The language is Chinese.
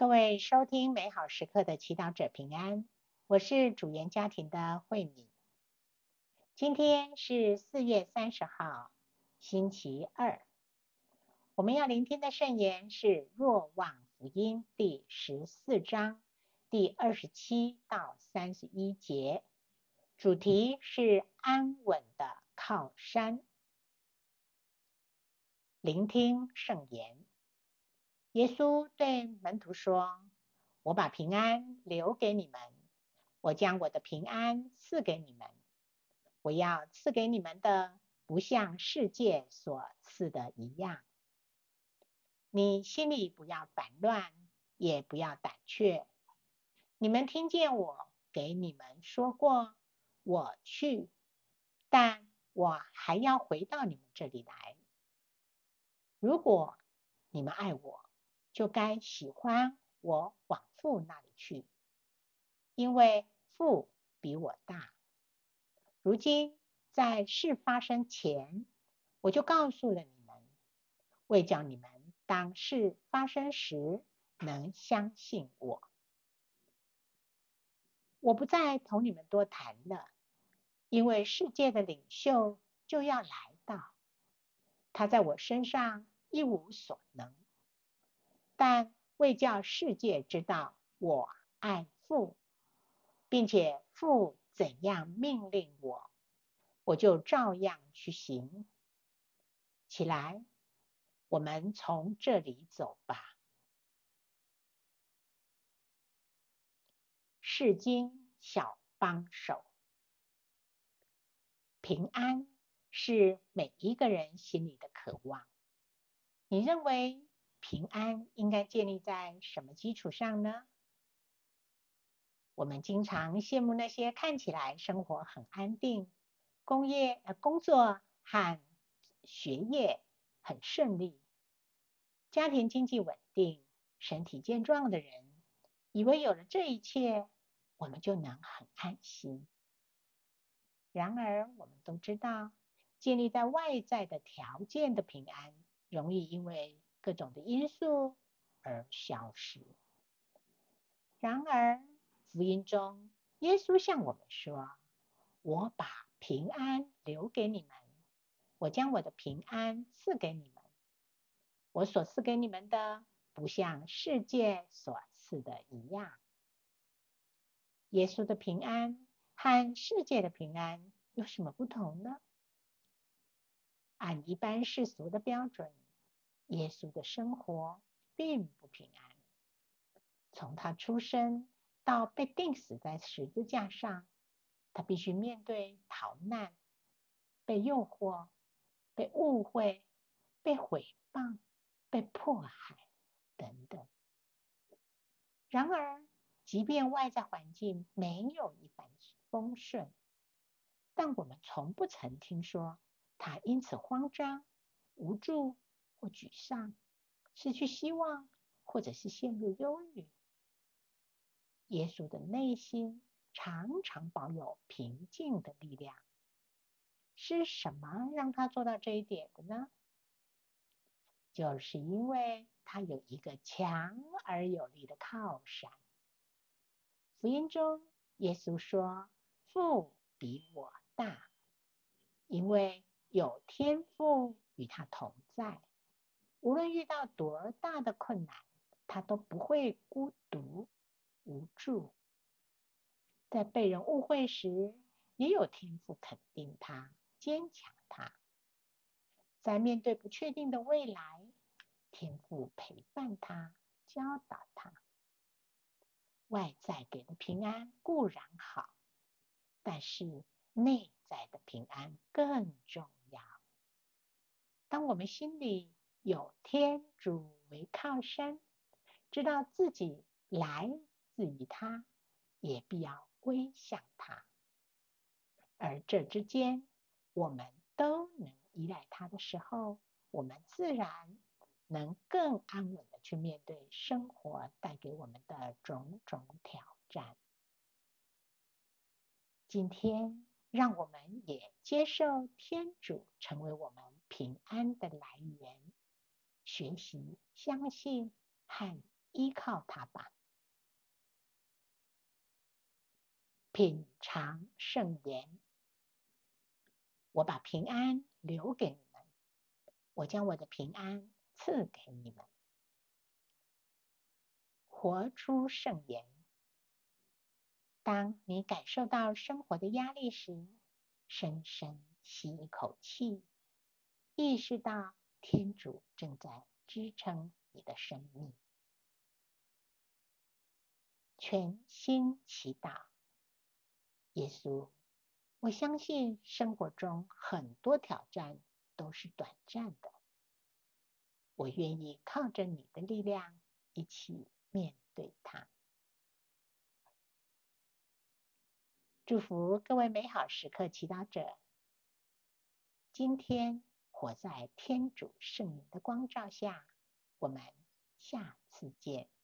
各位收听美好时刻的祈祷者平安，我是主言家庭的慧敏。今天是4月30号，星期二。我们要聆听的圣言是若望福音第14章第27到31节，主题是安稳的靠山。聆听圣言。耶稣对门徒说，我把平安留给你们，我将我的平安赐给你们。我要赐给你们的，不像世界所赐的一样。你心里不要烦乱，也不要胆怯。你们听见我给你们说过，我去，但我还要回到你们这里来。如果你们爱我，就该喜欢我往父那里去，因为父比我大。如今在事发生前，我就告诉了你们，为叫你们当事发生时能相信我。我不再同你们多谈了，因为世界的领袖就要来到，他在我身上一无所能。但为叫世界知道我爱父，并且父怎样命令我，我就照样去行。起来，我们从这里走吧。释经小帮手。平安是每一个人心里的渴望。你认为平安应该建立在什么基础上呢？我们经常羡慕那些看起来生活很安定，工作和学业很顺利，家庭经济稳定，身体健壮的人，以为有了这一切，我们就能很安心。然而，我们都知道，建立在外在的条件的平安，容易因为各种的因素而消失。然而，福音中，耶稣向我们说，我把平安留给你们，我将我的平安赐给你们。我所赐给你们的，不像世界所赐的一样。耶稣的平安和世界的平安有什么不同呢？按一般世俗的标准，耶稣的生活并不平安。从他出生到被钉死在十字架上，他必须面对逃难、被诱惑、被误会、被毁谤、被迫害等等。然而，即便外在环境没有一帆风顺，但我们从不曾听说他因此慌张、无助或沮丧，失去希望，或者是陷入忧郁。耶稣的内心常常保有平静的力量。是什么让他做到这一点的呢？就是因为他有一个强而有力的靠山。福音中，耶稣说，父比我大，因为有天父与他同在，无论遇到多大的困难，他都不会孤独无助。在被人误会时，也有天父肯定他，坚强他。在面对不确定的未来，天父陪伴他，教导他。外在给的平安固然好，但是内在的平安更重要。当我们心里有天主为靠山，知道自己来自于他，也必要归向他，而这之间我们都能依赖他的时候，我们自然能更安稳的去面对生活带给我们的种种挑战。今天让我们也接受天主成为我们平安的来源，学习相信和依靠他吧。品尝圣言，我把平安留给你们，我将我的平安赐给你们。活出圣言。当你感受到生活的压力时，深深吸一口气，意识到天主正在支撑你的生命。全心祈祷。耶稣，我相信生活中很多挑战都是短暂的，我愿意靠着你的力量一起面对它。祝福各位美好时刻祈祷者，今天活在天主圣灵的光照下，我们下次见。